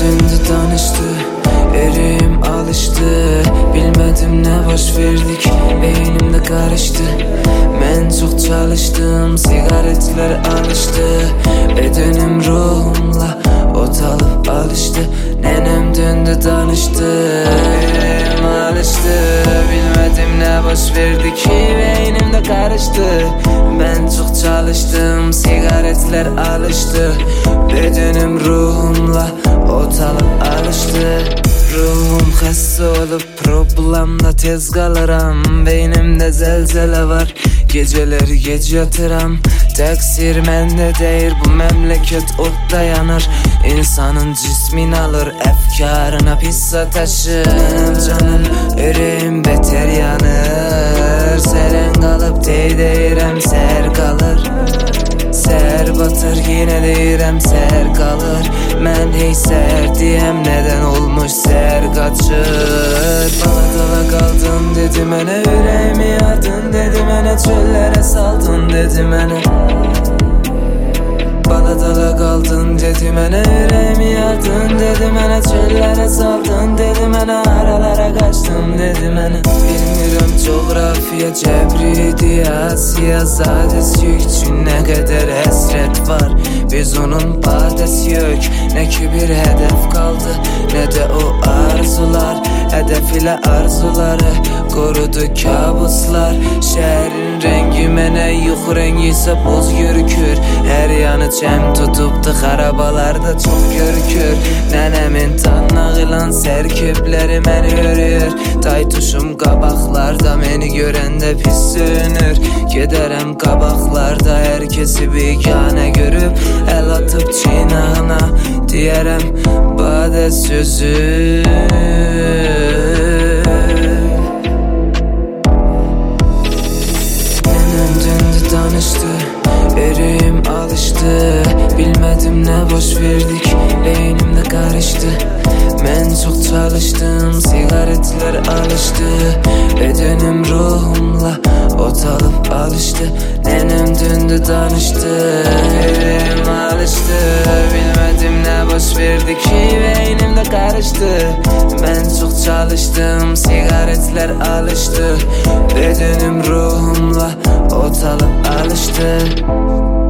dündü danıştı, erim alıştı. Bilmedim ne baş verdik, beynimde karıştı. Ben çok çalıştım, sigaretler alıştı. Bedenim ruhumla ot alıp alıştı. Nenem dündü danıştı, erim alıştı. Bilmedim ne baş verdi ki beynimde karıştı. Ben çok çalıştım, sigaretler alıştı. Bedenim ruhumla ot alıp alıştı. Ruhum xəstə olub, problemla tez qalıram. Beynimdə zəlzələ var, geceleri gec yatıram. Təqsir məndə deyir, bu məmləkət odda yanır. İnsanın cismin alır, əfkarına pis ateşi. Canım, ürəyim beter yanır. Sərən qalıb deydəyirəm, sər qalır. Sər batır, yine deyirəm, sər qalır. Mən hey sər deyəm, nədən olmuş sər qaçır. Baladala qaldın dedi mənə, ürəyimi yardın dedi mənə, çöllərə saldın dedi mənə. Baladala qaldın dedi mənə, ürəyimi yardın dedi mənə, çöllərə saldın dedi mənə, aralara qaçdım dedi mənə. Bilmirəm coğrafiya cəbridir, Asiya zadəsi üçün nə qədər həsrət var. Biz onun badəsi yok, nə ki bir hədəf qaldı, nə də o arzular. Hədəf ilə arzuları qorudu kabuslar. Şəhərin rəngi mənə yox, rəngi isə boz görükür. Hər yanı cəm tutubdu, xarabalarda çox görükür. Nənəmin tannağı ilan sərkibləri məni örüyor. Taytuşum qabaqlarda, məni görəndə pis sönür. Gedərəm qabaqlarda, hər kəsi biganə görüb, əl atıb çinağına deyərəm badə sözü. Nənəm dündü danıştı, erim alıştı. Bilmədim nə baş verdik, beynimdə qarıştı. Mən çox çalıştım, sigaretler alıştı. Bedenim ruhumla ot alıp alıştı. Nenem dündü danıştı, erim alıştı. Bilmedim ne baş verdi ki beynimde karıştı. Ben çok çalıştım, sigaretler alıştı. Bedenim ruhumla ot alıp alıştı.